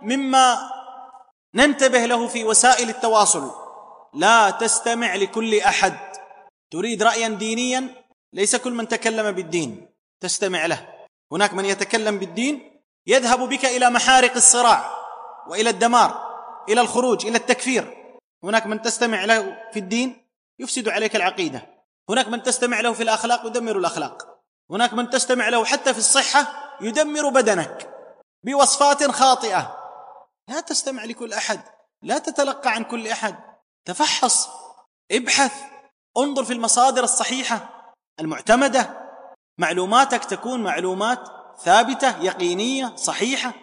مما ننتبه له في وسائل التواصل: لا تستمع لكل أحد. تريد رأيا دينيا، ليس كل من تكلم بالدين تستمع له. هناك من يتكلم بالدين يذهب بك إلى محارق الصراع وإلى الدمار، إلى الخروج، إلى التكفير. هناك من تستمع له في الدين يفسد عليك العقيدة. هناك من تستمع له في الأخلاق يدمر الأخلاق. هناك من تستمع له حتى في الصحة يدمر بدنك بوصفات خاطئة. لا تستمع لكل أحد، لا تتلقى عن كل أحد. تفحص، ابحث، انظر في المصادر الصحيحة المعتمدة. معلوماتك تكون معلومات ثابتة، يقينية، صحيحة.